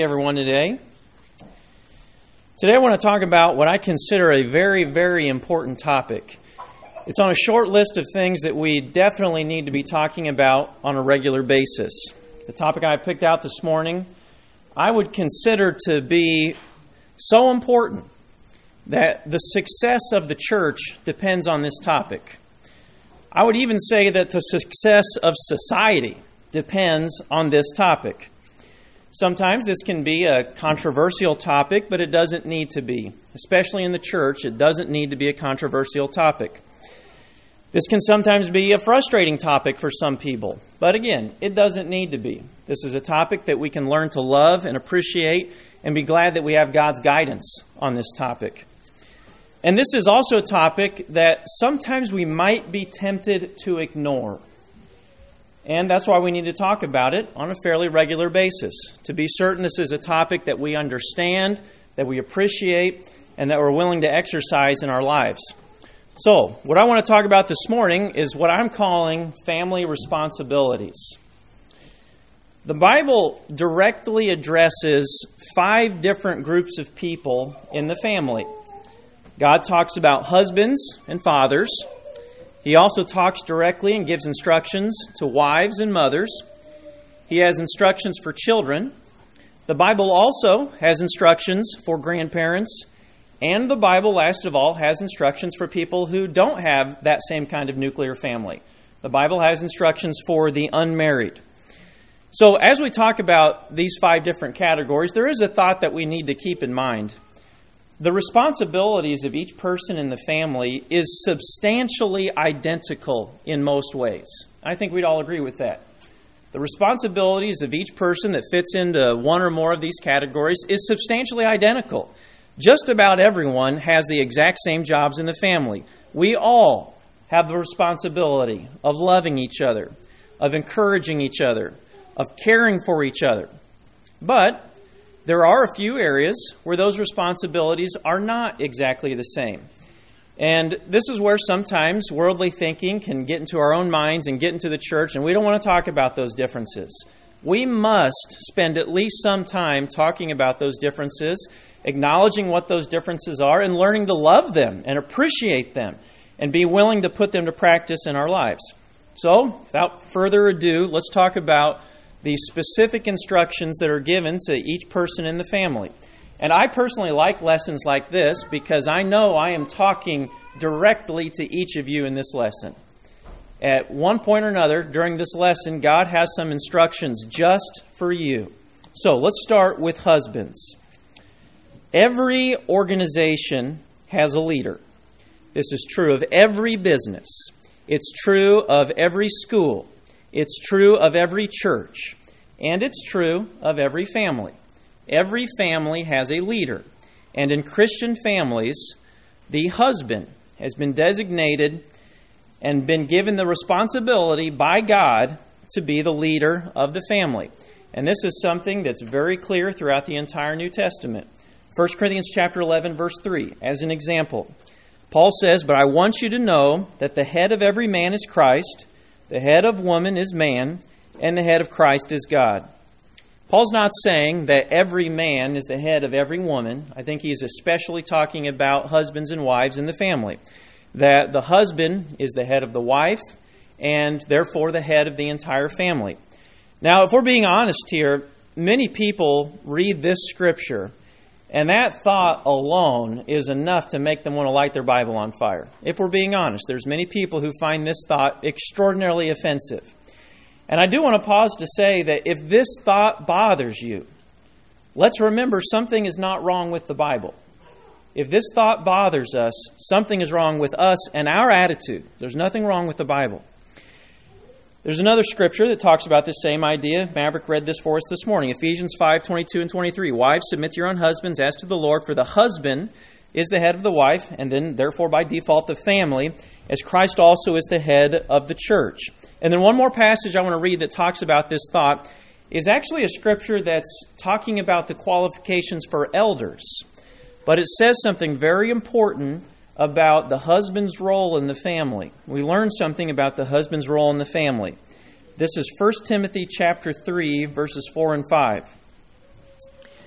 Everyone today. Today I want to talk about what I consider a very, very important topic. It's on a short list of things that we definitely need to be talking about on a regular basis. The topic I picked out this morning, I would consider to be so important that the success of the church depends on this topic. I would even say that the success of society depends on this topic. Sometimes this can be a controversial topic, but it doesn't need to be. Especially in the church, it doesn't need to be a controversial topic. This can sometimes be a frustrating topic for some people, but again, it doesn't need to be. This is a topic that we can learn to love and appreciate and be glad that we have God's guidance on this topic. And this is also a topic that sometimes we might be tempted to ignore. And that's why we need to talk about it on a fairly regular basis, to be certain this is a topic that we understand, that we appreciate, and that we're willing to exercise in our lives. So, what I want to talk about this morning is what I'm calling family responsibilities. The Bible directly addresses 5 different groups of people in the family. God talks about husbands and fathers. He also talks directly and gives instructions to wives and mothers. He has instructions for children. The Bible also has instructions for grandparents. And the Bible, last of all, has instructions for people who don't have that same kind of nuclear family. The Bible has instructions for the unmarried. So as we talk about these 5 different categories, there is a thought that we need to keep in mind. The responsibilities of each person in the family is substantially identical in most ways. I think we'd all agree with that. The responsibilities of each person that fits into one or more of these categories is substantially identical. Just about everyone has the exact same jobs in the family. We all have the responsibility of loving each other, of encouraging each other, of caring for each other. But there are a few areas where those responsibilities are not exactly the same. And this is where sometimes worldly thinking can get into our own minds and get into the church, and we don't want to talk about those differences. We must spend at least some time talking about those differences, acknowledging what those differences are, and learning to love them and appreciate them and be willing to put them to practice in our lives. So, without further ado, let's talk about the specific instructions that are given to each person in the family. And I personally like lessons like this because I know I am talking directly to each of you in this lesson. At one point or another during this lesson, God has some instructions just for you. So let's start with husbands. Every organization has a leader. This is true of every business. It's true of every school. It's true of every church, and it's true of every family. Every family has a leader, and in Christian families, the husband has been designated and been given the responsibility by God to be the leader of the family. And this is something that's very clear throughout the entire New Testament. 1 Corinthians chapter 11, verse 3, as an example. Paul says, "But I want you to know that the head of every man is Christ, the head of woman is man, and the head of Christ is God." Paul's not saying that every man is the head of every woman. I think he's especially talking about husbands and wives in the family. That the husband is the head of the wife, and therefore the head of the entire family. Now, if we're being honest here, many people read this scripture, and that thought alone is enough to make them want to light their Bible on fire. If we're being honest, there's many people who find this thought extraordinarily offensive. And I do want to pause to say that if this thought bothers you, let's remember something is not wrong with the Bible. If this thought bothers us, something is wrong with us and our attitude. There's nothing wrong with the Bible. There's another scripture that talks about this same idea. Maverick read this for us this morning. Ephesians 5:22 and 23. "Wives, submit to your own husbands as to the Lord, for the husband is the head of the wife, and then therefore by default the family, as Christ also is the head of the church." And then one more passage I want to read that talks about this thought is actually a scripture that's talking about the qualifications for elders. But it says something very important about the husband's role in the family. We learn something about the husband's role in the family. This is 1 Timothy chapter 3, verses 4 and 5.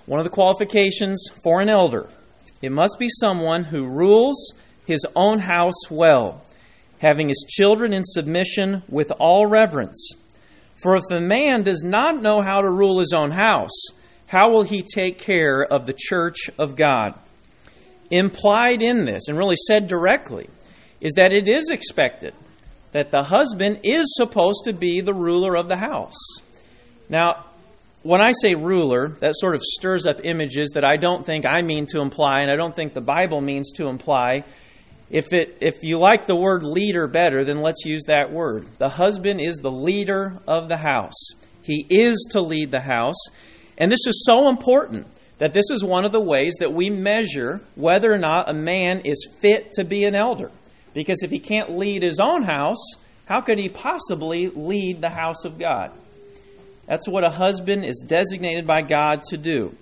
one of the qualifications for an elder, it must be someone who rules his own house well, having his children in submission with all reverence. For if a man does not know how to rule his own house, how will he take care of the church of God? Implied in this, and really said directly, is that it is expected that the husband is supposed to be the ruler of the house. Now, when I say ruler, that sort of stirs up images that I don't think I mean to imply, and I don't think the Bible means to imply. If you like the word leader better, then let's use that word. The husband is the leader of the house. He is to lead the house. And this is so important that this is one of the ways that we measure whether or not a man is fit to be an elder. Because if he can't lead his own house, how could he possibly lead the house of God? That's what a husband is designated by God to do.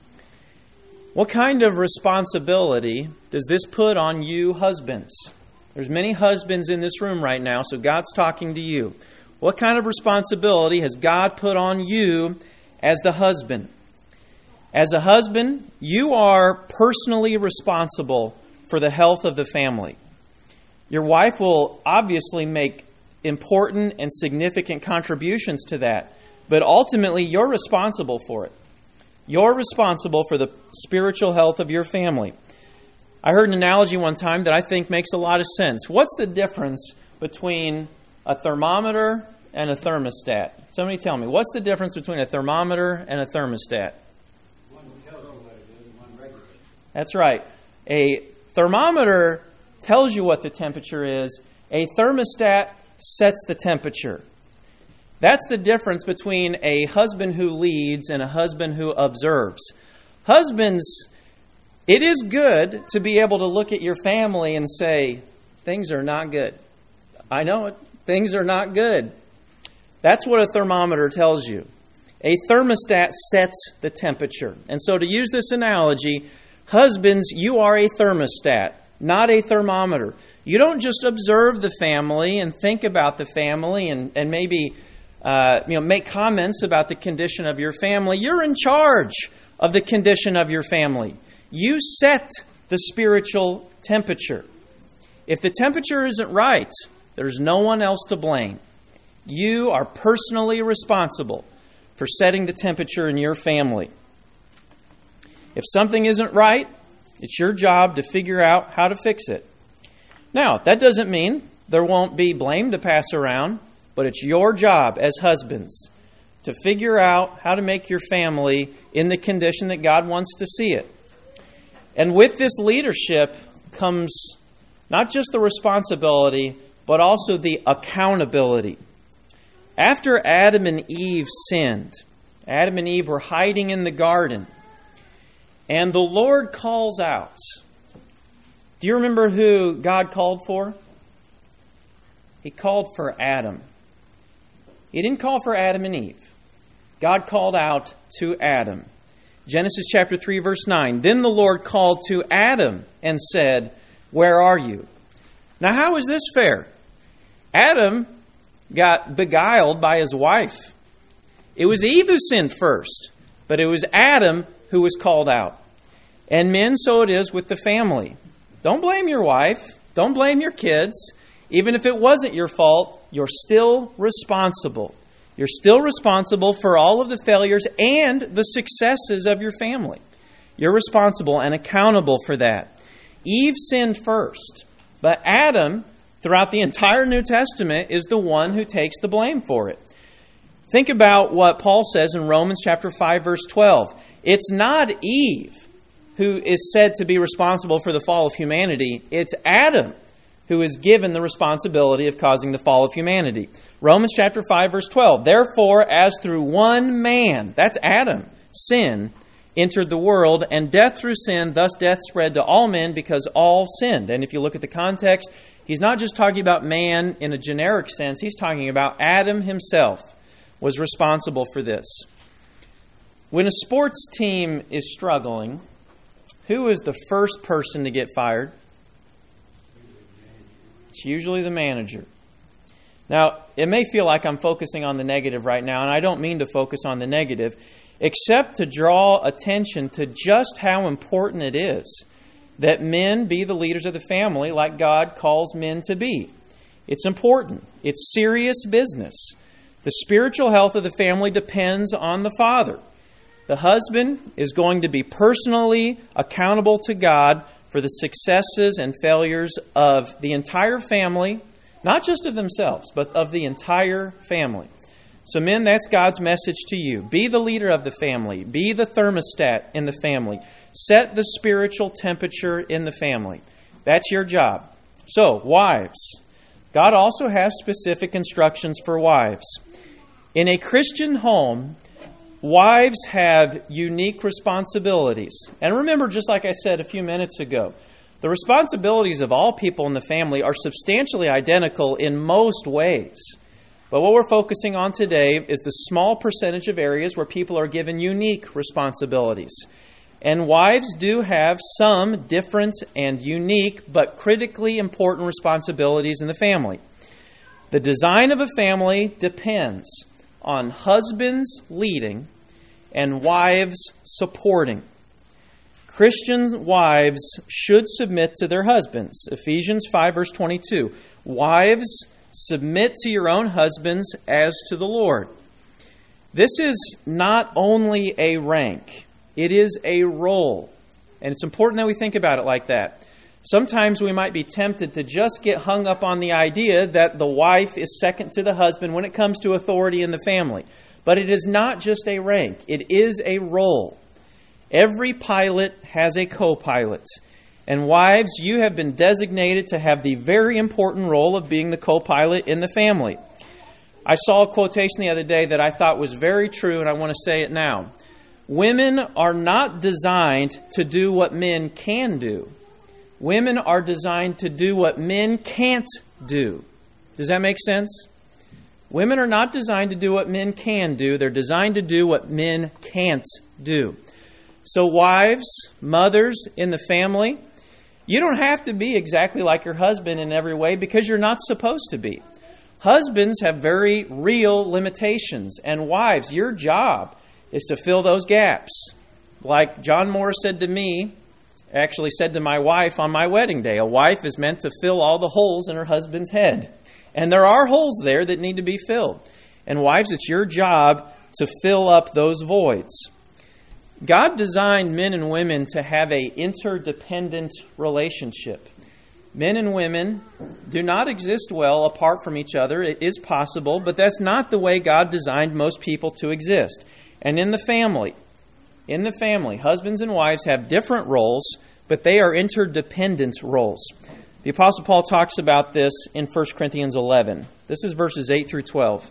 What kind of responsibility does this put on you husbands? There's many husbands in this room right now, so God's talking to you. What kind of responsibility has God put on you as the husband? As a husband, you are personally responsible for the health of the family. Your wife will obviously make important and significant contributions to that, but ultimately you're responsible for it. You're responsible for the spiritual health of your family. I heard an analogy one time that I think makes a lot of sense. What's the difference between a thermometer and a thermostat? Somebody tell me, what's the difference between a thermometer and a thermostat? One tells you what it is, one regulates. That's right. A thermometer tells you what the temperature is. A thermostat sets the temperature. That's the difference between a husband who leads and a husband who observes. Husbands, it is good to be able to look at your family and say, things are not good. I know it. Things are not good. That's what a thermometer tells you. A thermostat sets the temperature. And so to use this analogy, husbands, you are a thermostat, not a thermometer. You don't just observe the family and think about the family and maybe make comments about the condition of your family. You're in charge of the condition of your family. You set the spiritual temperature. If the temperature isn't right, there's no one else to blame. You are personally responsible for setting the temperature in your family. If something isn't right, it's your job to figure out how to fix it. Now, that doesn't mean there won't be blame to pass around, but it's your job as husbands to figure out how to make your family in the condition that God wants to see it. And with this leadership comes not just the responsibility, but also the accountability. After Adam and Eve sinned, Adam and Eve were hiding in the garden, and the Lord calls out. Do you remember who God called for? He called for Adam. He didn't call for Adam and Eve. God called out to Adam. Genesis chapter 3, verse 9. Then the Lord called to Adam and said, "Where are you?" Now, how is this fair? Adam got beguiled by his wife. It was Eve who sinned first, but it was Adam who was called out. And men, so it is with the family. Don't blame your wife. Don't blame your kids. Even if it wasn't your fault, you're still responsible. You're still responsible for all of the failures and the successes of your family. You're responsible and accountable for that. Eve sinned first, but Adam, throughout the entire New Testament, is the one who takes the blame for it. Think about what Paul says in Romans chapter 5, verse 12. It's not Eve who is said to be responsible for the fall of humanity. It's Adam who is given the responsibility of causing the fall of humanity. Romans chapter 5, verse 12. Therefore, as through one man, that's Adam, sin entered the world, and death through sin, thus death spread to all men because all sinned. And if you look at the context, he's not just talking about man in a generic sense. He's talking about Adam himself was responsible for this. When a sports team is struggling, who is the first person to get fired? It's usually the manager. Now, it may feel like I'm focusing on the negative right now, and I don't mean to focus on the negative. except to draw attention to just how important it is that men be the leaders of the family like God calls men to be. It's important. It's serious business. The spiritual health of the family depends on the father. The husband is going to be personally accountable to God for the successes and failures of the entire family, not just of themselves, but of the entire family. So men, that's God's message to you. Be the leader of the family. Be the thermostat in the family. Set the spiritual temperature in the family. That's your job. So, wives. God also has specific instructions for wives. In a Christian home, wives have unique responsibilities. And remember, just like I said a few minutes ago, the responsibilities of all people in the family are substantially identical in most ways. But what we're focusing on today is the small percentage of areas where people are given unique responsibilities. And wives do have some different and unique but critically important responsibilities in the family. The design of a family depends on husbands leading and wives supporting. Christian wives should submit to their husbands. Ephesians 5 verse 22. Wives, submit to your own husbands as to the Lord. This is not only a rank, it is a role. And it's important that we think about it like that. Sometimes we might be tempted to just get hung up on the idea that the wife is second to the husband when it comes to authority in the family. But it is not just a rank, it is a role. Every pilot has a co-pilot. And wives, you have been designated to have the very important role of being the co-pilot in the family. I saw a quotation the other day that I thought was very true, and I want to say it now. Women are not designed to do what men can do. Women are designed to do what men can't do. Does that make sense? Women are not designed to do what men can do. They're designed to do what men can't do. So wives, mothers in the family, you don't have to be exactly like your husband in every way because you're not supposed to be. Husbands have very real limitations. And wives, your job is to fill those gaps. Like John Morris said to me, actually said to my wife on my wedding day, a wife is meant to fill all the holes in her husband's head. And there are holes there that need to be filled. And wives, it's your job to fill up those voids. God designed men and women to have an interdependent relationship. Men and women do not exist well apart from each other. It is possible, but that's not the way God designed most people to exist. And in the family, husbands and wives have different roles, but they are interdependent roles. The Apostle Paul talks about this in 1 Corinthians 11. This is verses 8 through 12.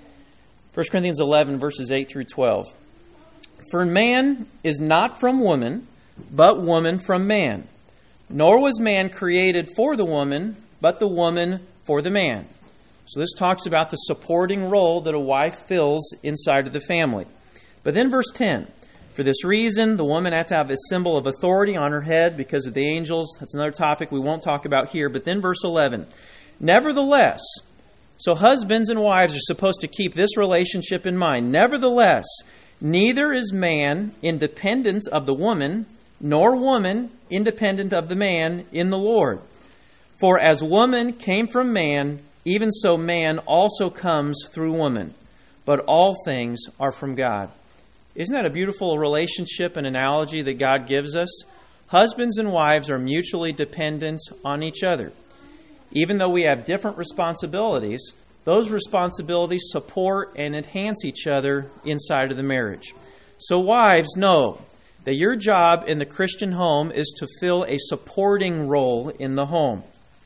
1 Corinthians 11, verses 8 through 12. For man is not from woman, but woman from man. Nor was man created for the woman, but the woman for the man. So this talks about the supporting role that a wife fills inside of the family. But then verse 10. For this reason, the woman had to have a symbol of authority on her head because of the angels. That's another topic we won't talk about here. But then verse 11. Nevertheless, so husbands and wives are supposed to keep this relationship in mind. Nevertheless, neither is man independent of the woman, nor woman independent of the man in the Lord. For as woman came from man, even so man also comes through woman. But all things are from God. Isn't that a beautiful relationship and analogy that God gives us? Husbands and wives are mutually dependent on each other. Even though we have different responsibilities, those responsibilities support and enhance each other inside of the marriage. So wives, know that your job in the Christian home is to fill a supporting role in the home.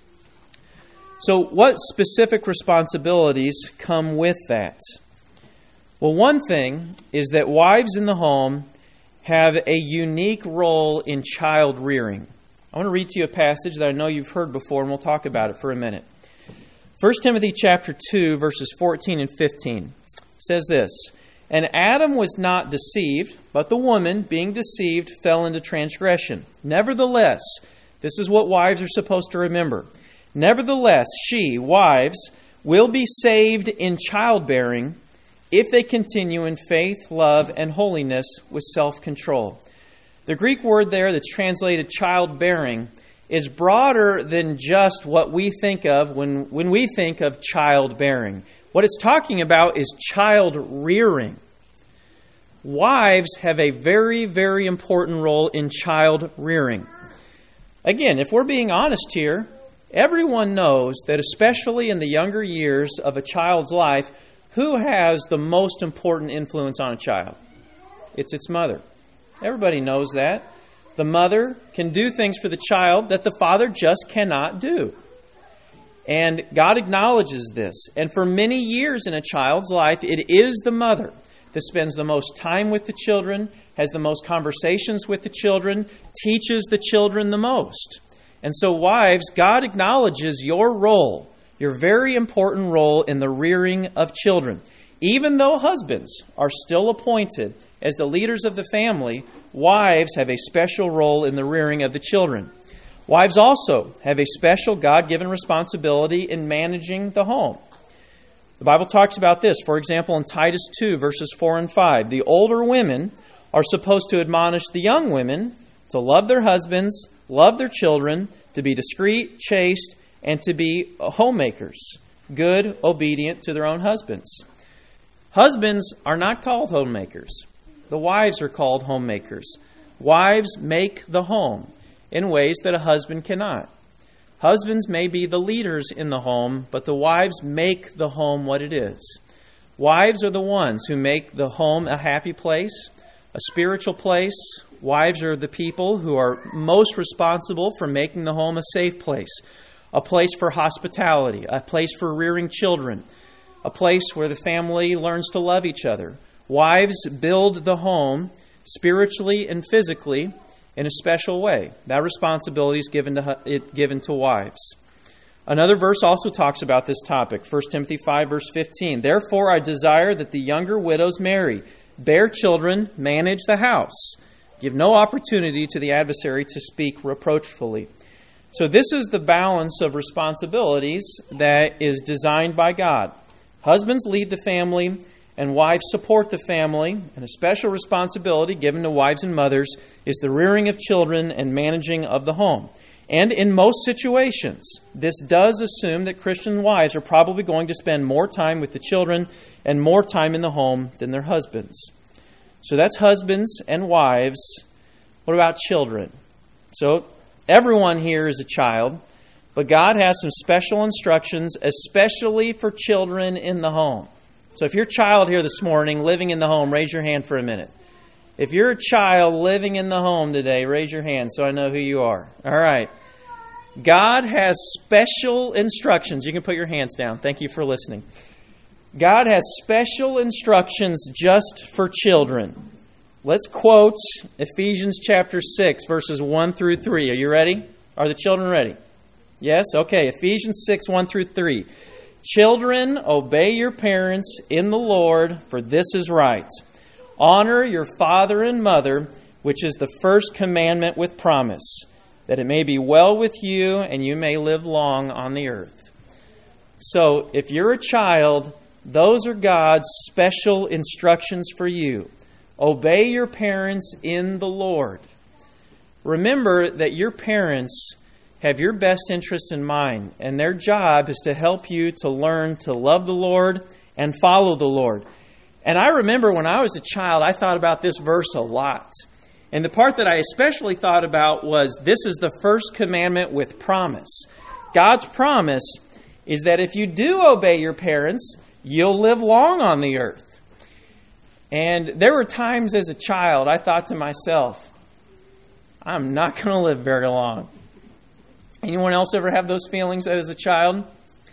So what specific responsibilities come with that? Well, one thing is that wives in the home have a unique role in child rearing. I want to read to you a passage that I know you've heard before, and we'll talk about it for a minute. 1 Timothy chapter 2, verses 14 and 15 says this, And Adam was not deceived, but the woman, being deceived, fell into transgression. Nevertheless, this is what wives are supposed to remember. Nevertheless, she, wives, will be saved in childbearing if they continue in faith, love, and holiness with self-control. The Greek word there that's translated childbearing is broader than just what we think of when we think of childbearing. What it's talking about is child rearing. Wives have a very, very important role in child rearing. Again, if we're being honest here, everyone knows that especially in the younger years of a child's life, who has the most important influence on a child? It's its mother. Everybody knows that. The mother can do things for the child that the father just cannot do. And God acknowledges this. And for many years in a child's life, it is the mother that spends the most time with the children, has the most conversations with the children, teaches the children the most. And so, wives, God acknowledges your role, your very important role in the rearing of children. Even though husbands are still appointed as the leaders of the family, wives have a special role in the rearing of the children. Wives also have a special God-given responsibility in managing the home. The Bible talks about this, for example, in Titus 2, verses 4 and 5. The older women are supposed to admonish the young women to love their husbands, love their children, to be discreet, chaste, and to be homemakers, good, obedient to their own husbands. Husbands are not called homemakers. The wives are called homemakers. Wives make the home in ways that a husband cannot. Husbands may be the leaders in the home, but the wives make the home what it is. Wives are the ones who make the home a happy place, a spiritual place. Wives are the people who are most responsible for making the home a safe place, a place for hospitality, a place for rearing children, a place where the family learns to love each other. Wives build the home spiritually and physically in a special way. That responsibility is given to wives. Another verse also talks about this topic, 1 Timothy 5, verse 15. Therefore I desire that the younger widows marry, bear children, manage the house, give no opportunity to the adversary to speak reproachfully. So this is the balance of responsibilities that is designed by God. Husbands lead the family, and wives support the family, and a special responsibility given to wives and mothers is the rearing of children and managing of the home. And in most situations, this does assume that Christian wives are probably going to spend more time with the children and more time in the home than their husbands. So that's husbands and wives. What about children? So everyone here is a child, but God has some special instructions, especially for children in the home. So if you're a child here this morning living in the home, raise your hand for a minute. If you're a child living in the home today, raise your hand so I know who you are. All right. God has special instructions. You can put your hands down. Thank you for listening. God has special instructions just for children. Let's quote Ephesians chapter 6, verses 1 through 3. Are you ready? Are the children ready? Yes? Okay. Ephesians 6, 1 through 3. Children, obey your parents in the Lord, for this is right. Honor your father and mother, which is the first commandment with promise, that it may be well with you and you may live long on the earth. So, if you're a child, those are God's special instructions for you. Obey your parents in the Lord. Remember that your parents have your best interest in mind, and their job is to help you to learn to love the Lord and follow the Lord. And I remember when I was a child, I thought about this verse a lot. And the part that I especially thought about was, this is the first commandment with promise. God's promise is that if you do obey your parents, you'll live long on the earth. And there were times as a child I thought to myself, I'm not going to live very long. Anyone else ever have those feelings as a child?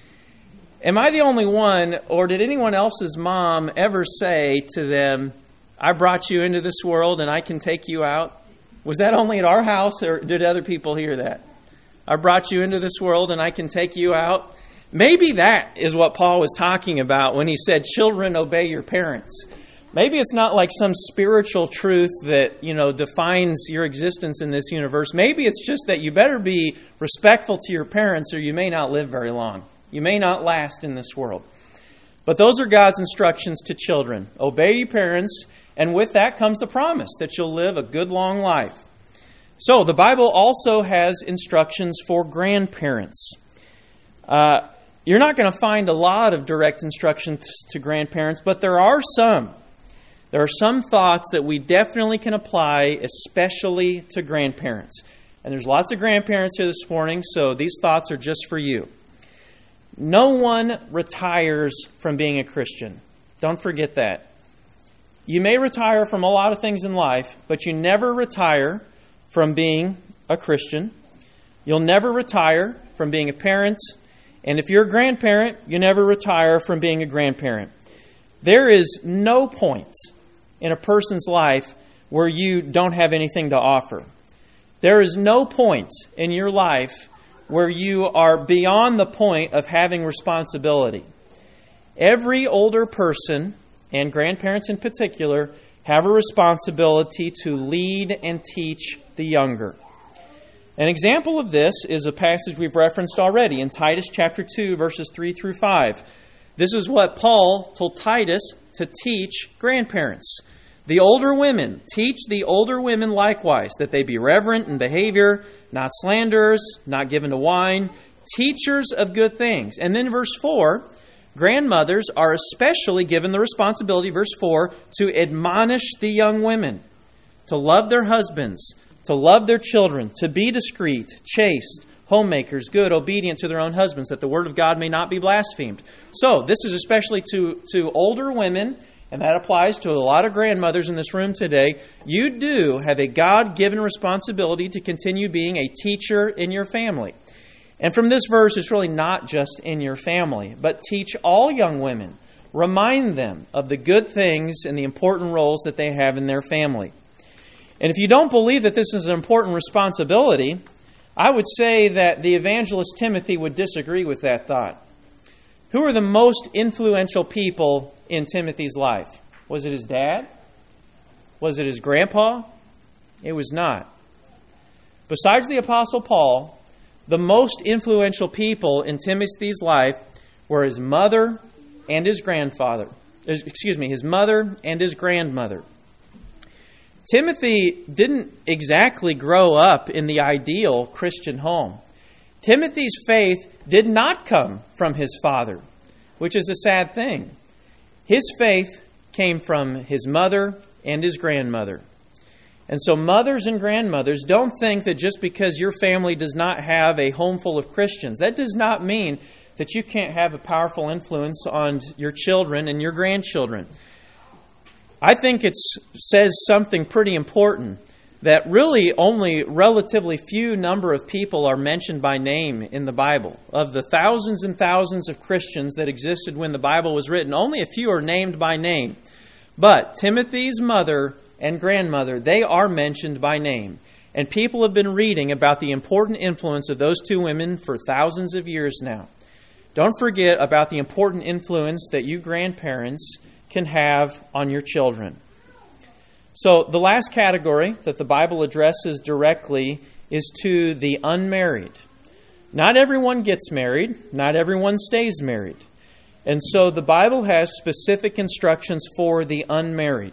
Am I the only one, or did anyone else's mom ever say to them, I brought you into this world and I can take you out? Was that only at our house, or did other people hear that? I brought you into this world and I can take you out? Maybe that is what Paul was talking about when he said, children, obey your parents. Maybe it's not like some spiritual truth that, defines your existence in this universe. Maybe it's just that you better be respectful to your parents or you may not live very long. You may not last in this world. But those are God's instructions to children. Obey your parents, and with that comes the promise that you'll live a good long life. So the Bible also has instructions for grandparents. You're not going to find a lot of direct instructions to grandparents, but there are some. There are some thoughts that we definitely can apply, especially to grandparents. And there's lots of grandparents here this morning, so these thoughts are just for you. No one retires from being a Christian. Don't forget that. You may retire from a lot of things in life, but you never retire from being a Christian. You'll never retire from being a parent. And if you're a grandparent, you never retire from being a grandparent. There is no point in a person's life where you don't have anything to offer. There is no point in your life where you are beyond the point of having responsibility. Every older person, and grandparents in particular, have a responsibility to lead and teach the younger. An example of this is a passage we've referenced already in Titus chapter 2, verses 3 through 5. This is what Paul told Titus to teach grandparents. The older women, teach the older women likewise, that they be reverent in behavior, not slanderers, not given to wine, teachers of good things. And then verse 4, grandmothers are especially given the responsibility, verse 4, to admonish the young women, to love their husbands, to love their children, to be discreet, chaste, homemakers, good, obedient to their own husbands, that the word of God may not be blasphemed. So this is especially to older women, and that applies to a lot of grandmothers in this room today. You do have a God-given responsibility to continue being a teacher in your family. And from this verse, it's really not just in your family, but teach all young women. Remind them of the good things and the important roles that they have in their family. And if you don't believe that this is an important responsibility, I would say that the evangelist Timothy would disagree with that thought. Who are the most influential people in Timothy's life? Was it his dad? Was it his grandpa? It was not. Besides the Apostle Paul, the most influential people in Timothy's life were his mother and his grandfather. His mother and his grandmother. Timothy didn't exactly grow up in the ideal Christian home. Timothy's faith did not come from his father, which is a sad thing. His faith came from his mother and his grandmother. And so mothers and grandmothers, don't think that just because your family does not have a home full of Christians, that does not mean that you can't have a powerful influence on your children and your grandchildren. I think it says something pretty important, that really only relatively few number of people are mentioned by name in the Bible. Of the thousands and thousands of Christians that existed when the Bible was written, only a few are named by name. But Timothy's mother and grandmother, they are mentioned by name. And people have been reading about the important influence of those two women for thousands of years now. Don't forget about the important influence that you grandparents can have on your children. So the last category that the Bible addresses directly is to the unmarried. Not everyone gets married. Not everyone stays married. And so the Bible has specific instructions for the unmarried.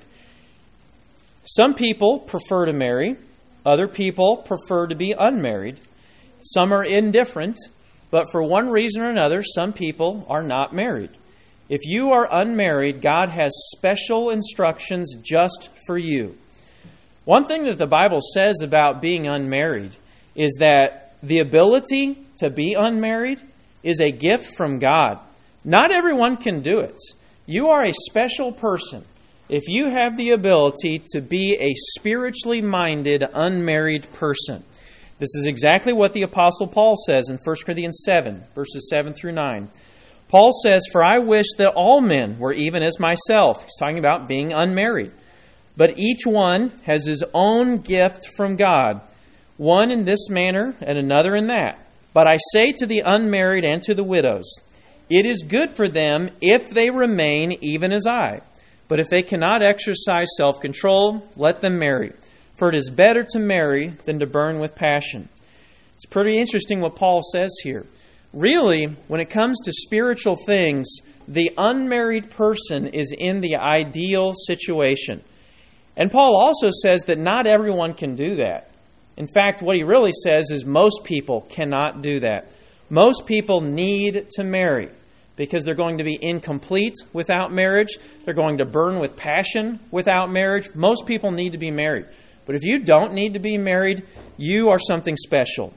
Some people prefer to marry. Other people prefer to be unmarried. Some are indifferent. But for one reason or another, some people are not married. If you are unmarried, God has special instructions just for you. One thing that the Bible says about being unmarried is that the ability to be unmarried is a gift from God. Not everyone can do it. You are a special person if you have the ability to be a spiritually minded, unmarried person. This is exactly what the Apostle Paul says in 1 Corinthians 7, verses 7 through 9. Paul says, "For I wish that all men were even as myself." He's talking about being unmarried. "But each one has his own gift from God, one in this manner and another in that. But I say to the unmarried and to the widows, it is good for them if they remain even as I. But if they cannot exercise self-control, let them marry. For it is better to marry than to burn with passion." It's pretty interesting what Paul says here. Really, when it comes to spiritual things, the unmarried person is in the ideal situation. And Paul also says that not everyone can do that. In fact, what he really says is most people cannot do that. Most people need to marry because they're going to be incomplete without marriage. They're going to burn with passion without marriage. Most people need to be married. But if you don't need to be married, you are something special.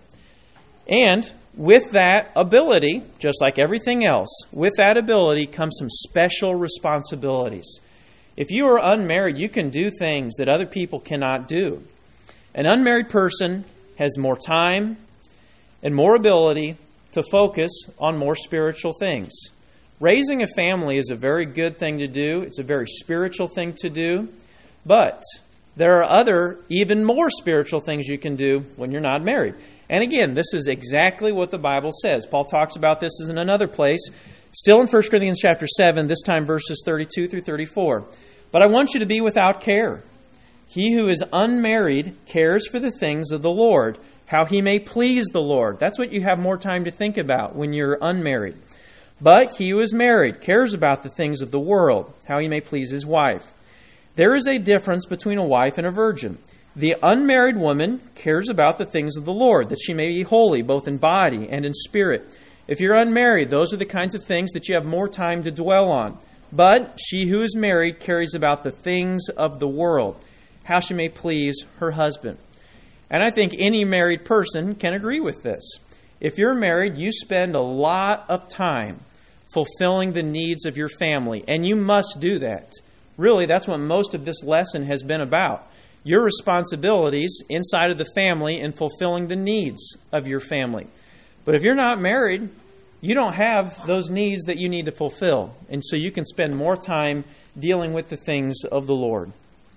And with that ability, just like everything else, with that ability comes some special responsibilities. If you are unmarried, you can do things that other people cannot do. An unmarried person has more time and more ability to focus on more spiritual things. Raising a family is a very good thing to do. It's a very spiritual thing to do. But there are other, even more spiritual things you can do when you're not married. And again, this is exactly what the Bible says. Paul talks about this in another place, still in 1 Corinthians chapter 7, this time verses 32 through 34. But I want you to be without care. He who is unmarried cares for the things of the Lord, how he may please the Lord. That's what you have more time to think about when you're unmarried. But he who is married cares about the things of the world, how he may please his wife. There is a difference between a wife and a virgin. The unmarried woman cares about the things of the Lord, that she may be holy, both in body and in spirit. If you're unmarried, those are the kinds of things that you have more time to dwell on. But she who is married cares about the things of the world, how she may please her husband. And I think any married person can agree with this. If you're married, you spend a lot of time fulfilling the needs of your family, and you must do that. Really, that's what most of this lesson has been about. Your responsibilities inside of the family and fulfilling the needs of your family. But if you're not married, you don't have those needs that you need to fulfill. And so you can spend more time dealing with the things of the Lord.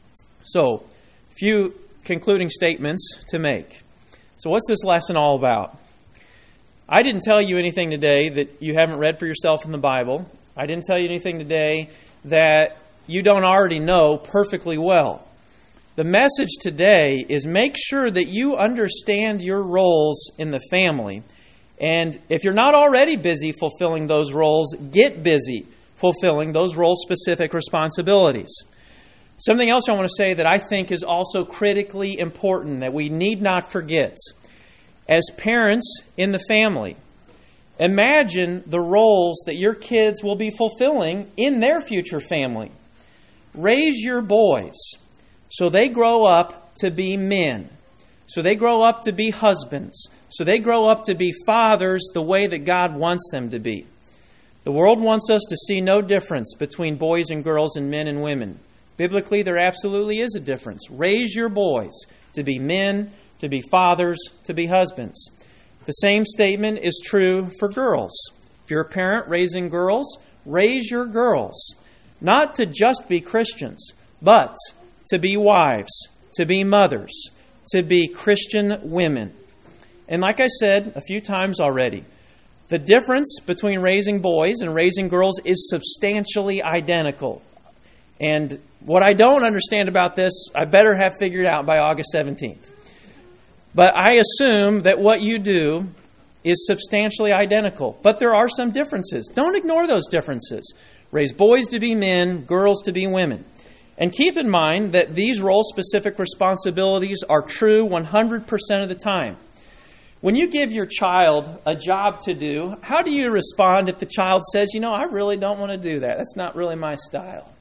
So, a few concluding statements to make. So what's this lesson all about? I didn't tell you anything today that you haven't read for yourself in the Bible. I didn't tell you anything today that you don't already know perfectly well. The message today is make sure that you understand your roles in the family. And if you're not already busy fulfilling those roles, get busy fulfilling those role-specific responsibilities. Something else I want to say that I think is also critically important that we need not forget. As parents in the family, imagine the roles that your kids will be fulfilling in their future family. Raise your boys so they grow up to be men, so they grow up to be husbands, so they grow up to be fathers the way that God wants them to be. The world wants us to see no difference between boys and girls and men and women. Biblically, there absolutely is a difference. Raise your boys to be men, to be fathers, to be husbands. The same statement is true for girls. If you're a parent raising girls, raise your girls. Not to just be Christians, but to be wives, to be mothers, to be Christian women. And like I said a few times already, the difference between raising boys and raising girls is substantially identical. And what I don't understand about this, I better have figured out by August 17th. But I assume that what you do is substantially identical. But there are some differences. Don't ignore those differences. Raise boys to be men, girls to be women. And keep in mind that these role-specific responsibilities are true 100% of the time. When you give your child a job to do, how do you respond if the child says, I really don't want to do that. That's not really my style.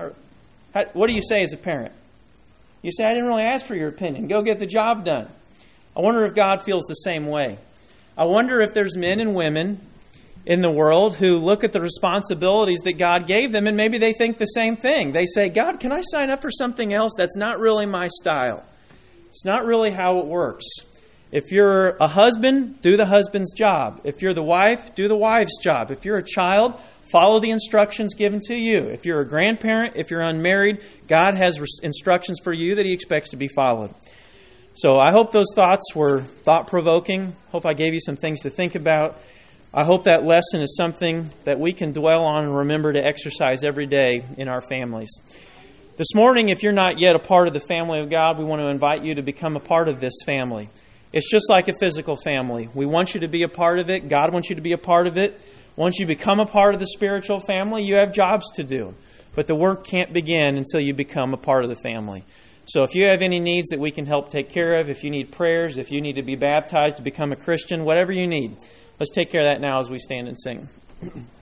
What do you say as a parent? You say, I didn't really ask for your opinion. Go get the job done. I wonder if God feels the same way. I wonder if there's men and women in the world who look at the responsibilities that God gave them and maybe they think the same thing. They say, God, can I sign up for something else? That's not really my style. It's not really how it works. If you're a husband, do the husband's job. If you're the wife, do the wife's job. If you're a child, follow the instructions given to you. If you're a grandparent, if you're unmarried, God has instructions for you that He expects to be followed. So I hope those thoughts were thought-provoking. Hope I gave you some things to think about. I hope that lesson is something that we can dwell on and remember to exercise every day in our families. This morning, if you're not yet a part of the family of God, we want to invite you to become a part of this family. It's just like a physical family. We want you to be a part of it. God wants you to be a part of it. Once you become a part of the spiritual family, you have jobs to do. But the work can't begin until you become a part of the family. So if you have any needs that we can help take care of, if you need prayers, if you need to be baptized to become a Christian, whatever you need, let's take care of that now as we stand and sing.